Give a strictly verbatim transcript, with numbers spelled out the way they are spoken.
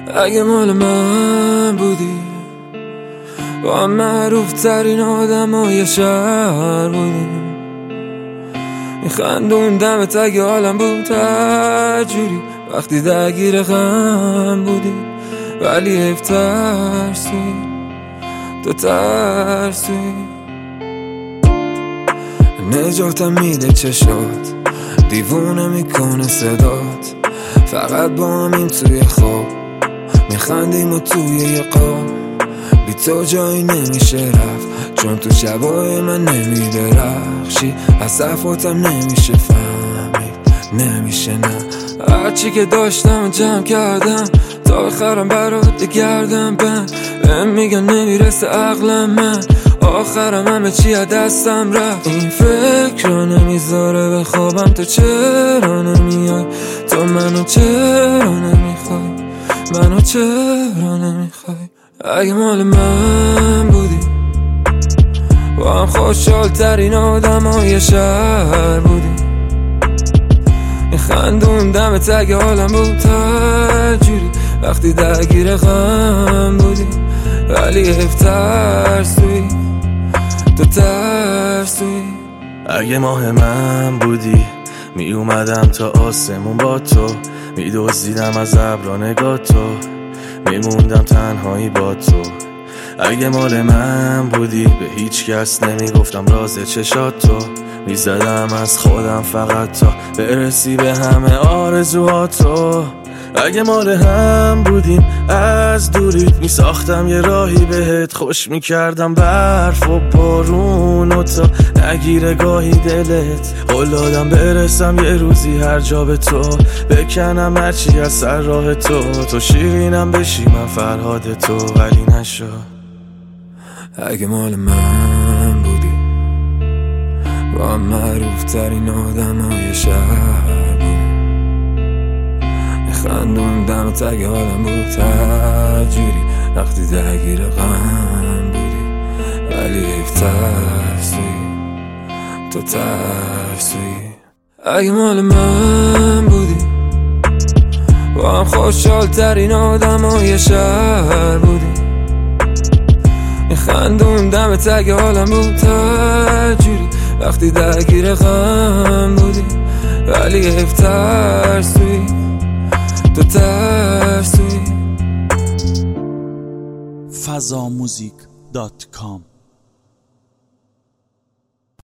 اگه مال من بودی با هم معروف ترین آدم های شهر بودیم، میخندون دمت اگه حالم بود هر جوری وقتی درگیر غم بودی، ولی حیف ترسوی تو ترسوی. نجاتم میده چشات، دیوونه میکنه صدات، فقط با همین توی خواب میخندیم و توی یه قاب. بی تو جایی نمیشه رفت، چون تو شبای من نمیدرخشی، از صفاتم نمیشه فهمید، نمیشه نه. هرچی که داشتم جمع کردم تا بخرم برات گردم بند، بهم میگن نمیرسه عقلم، من آخرم همه چی از دستم رفت. این فکر رو نمیذاره بخوابم، تو چرا نمیای، تو منو چرا نمیخوای، منو چرا نمیخوای. اگه مال من بودی با هم خوشحال ترین آدم های شهر بودی، میخندون دمت اگه حالم بود هر جوری وقتی درگیر غم بودی، ولی حیف ترسوی تو ترسوی. اگه ماه من بودی می اومدم تا آسمون با تو، می دزدیدم از ابرا نگاه تو، میموندم تنهایی با تو. اگه مال من بودی به هیچ کس نمیگفتم راز چشات تو، میزدم از خودم فقط تا برسی به همه آرزوهاتو. اگه مال هم بودیم از دوریت میساختم یه راهی بهت، خوش میکردم برف و بارون و تا نگیره گاهی دلت. قول دادم برسم یه روزی هر جا به تو، بکنم هرچی از سر راه تو، تو شیرینم بشی من فرهاد تو، ولی نشد. اگه مال من بودی با هم معروف ترین آدم های شهر بودی، میخندون دمت اگه حالم بود هر جوری وقتی درگیر غم بودی، ولی حیف ترسوی تو ترسوی. اگه مال من بودی با هم خوشحال ترین آدم های شهر بودی، میخندون دمت اگه حالم بود هر جوری وقتی درگیر غم بودی، ولی حیف ترسوی تو ترسوی. فضا موزیک دات کام